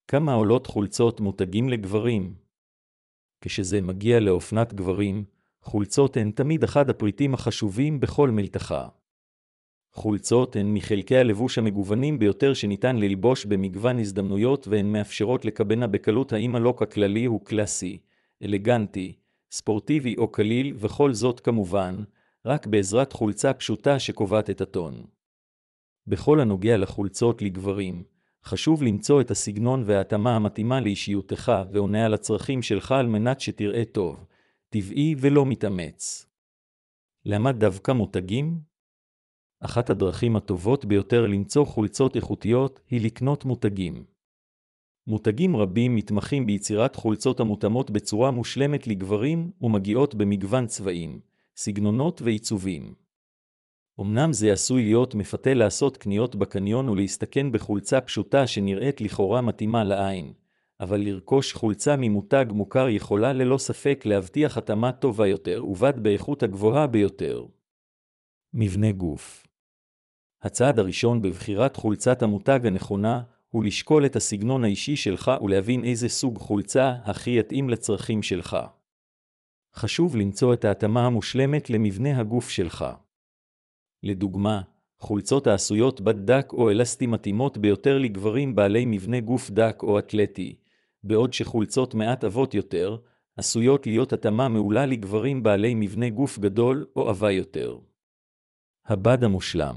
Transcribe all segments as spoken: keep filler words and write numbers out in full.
כמה עולות חולצות מותגים לגברים? כשזה מגיע לאופנת גברים, חולצות הן תמיד אחד הפריטים החשובים בכל מלתחה. חולצות הן מחלקי הלבוש המגוונים ביותר שניתן ללבוש במגוון הזדמנויות, והן מאפשרות לקבנה בקלות האם הלוק הכללי הוא קלאסי, אלגנטי, ספורטיבי או קליל, וכל זאת כמובן רק בעזרת חולצה פשוטה שקובעת את הטון. בכל הנוגע לחולצות לגברים, חשוב למצוא את הסגנון וההתאמה המתאימה לאישיותך ועונה על הצרכים שלך על מנת שתראה טוב, טבעי ולא מתאמץ. למה דווקא מותגים? אחת הדרכים הטובות ביותר למצוא חולצות איכותיות היא לקנות מותגים. מותגים רבים מתמחים ביצירת חולצות המותאמות בצורה מושלמת לגברים ומגיעות במגוון צבעים, סגנונות ועיצובים. אמנם זה עשוי להיות מפתה לעשות קניות בקניון ולהסתכן בחולצה פשוטה שנראית לכאורה מתאימה לעין, אבל לרכוש חולצה ממותג מוכר יכולה ללא ספק להבטיח התאמה טובה יותר ובד באיכות הגבוהה ביותר. מבנה גוף. הצעד הראשון בבחירת חולצת המותג הנכונה הוא לשקול את הסגנון האישי שלך ולהבין איזה סוג חולצה הכי יתאים לצרכים שלך. חשוב למצוא את ההתאמה המושלמת למבנה הגוף שלך. לדוגמה, חולצות העשויות בד דק או אלסטי מתאימות ביותר לגברים בעלי מבנה גוף דק או אתלטי, בעוד שחולצות מעט עבות יותר עשויות להיות התאמה מעולה לגברים בעלי מבנה גוף גדול או עבה יותר. הבד המושלם.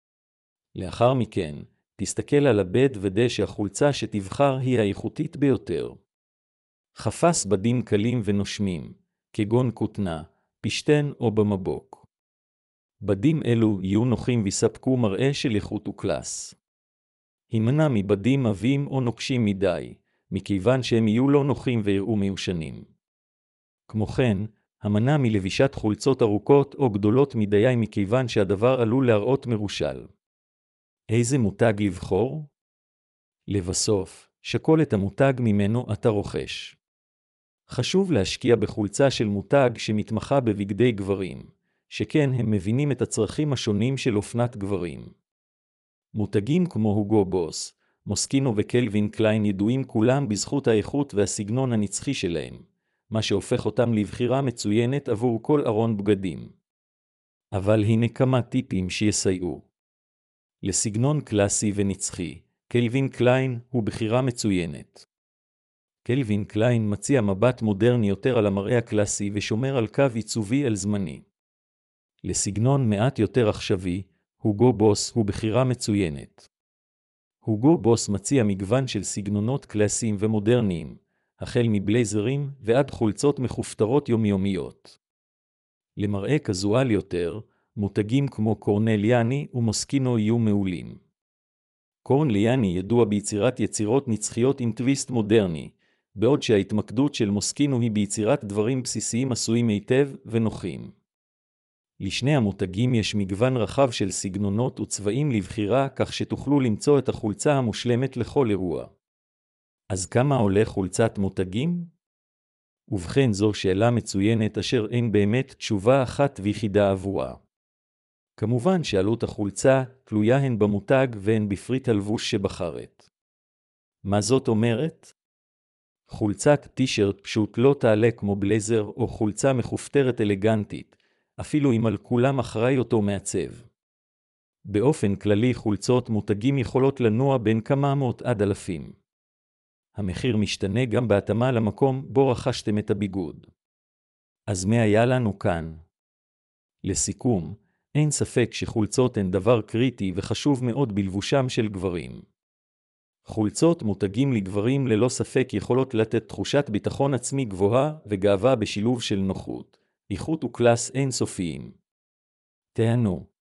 לאחר מכן, תסתכל על הבד ודא שהחולצה שתבחר היא האיכותית ביותר. חפש בדים קלים ונושמים, כגון כותנה, פשטן או במבוק. בדים אלו יהיו נוחים ויספקו מראה של איכות וקלאס. הימנע מבדים עבים או נוקשים מדי, מכיוון שהם יהיו לא נוחים ויראו מיושנים. כמו כן, המנע מלבישת חולצות ארוכות או גדולות מדי מכיוון שהדבר עלול להראות מרושל. איזה מותג לבחור? לבסוף, שקול את המותג ממנו אתה רוכש. חשוב להשקיע בחולצה של מותג שמתמחה בבגדי גברים, שכן הם מבינים את הצרכים השונים של אופנת גברים. מותגים כמו הוגו בוס, מוסקינו וקלווין קליין ידועים כולם בזכות האיכות והסגנון הנצחי שלהם, מה שהופך אותם לבחירה מצוינת עבור כל ארון בגדים. אבל הנה כמה טיפים שיסייעו. לסגנון קלאסי ונצחי, קלווין קליין הוא בחירה מצוינת. קלווין קליין מציע מבט מודרני יותר על המראה הקלאסי ושומר על קו עיצובי אל זמני. לסגנון מעט יותר עכשווי, הוגו בוס הוא בחירה מצוינת. הוגו בוס מציע מגוון של סגנונות קלאסיים ומודרניים, החל מבלייזרים ועד חולצות מחופתרות יומיומיות. למראה קזואל יותר, מותגים כמו קורנליאני ומוסקינו יהיו מעולים. קורנליאני ידוע ביצירת יצירות נצחיות עם טוויסט מודרני, בעוד שההתמקדות של מוסקינו היא ביצירת דברים בסיסיים עשויים היטב ונוחים. לשני המותגים יש מגוון רחב של סגנונות וצבעים לבחירה, כך שתוכלו למצוא את החולצה המושלמת לכל אירוע. אז כמה עולה חולצת מותגים? ובכן, זו שאלה מצוינת אשר אין באמת תשובה אחת ויחידה עבורה. כמובן שעלות החולצה תלויה הן במותג והן בפריט הלבוש שבחרת. מה זאת אומרת? חולצת טישרט פשוט לא תעלה כמו בלייזר או חולצה מחופתרת אלגנטית, אפילו אם על כולם אחראי אותו מעצב. באופן כללי חולצות מותגים יכולות לנוע בין כמה מאות עד אלפים. המחיר משתנה גם בהתאמה למקום בו רכשתם את הביגוד. אז מה היה לנו כאן? לסיכום, אין ספק שחולצות הן דבר קריטי וחשוב מאוד בלבושם של גברים. חולצות מותגים לגברים ללא ספק יכולות לתת תחושת ביטחון עצמי גבוהה וגאווה בשילוב של נוחות, איכות וקלאס אינסופיים. תהנו.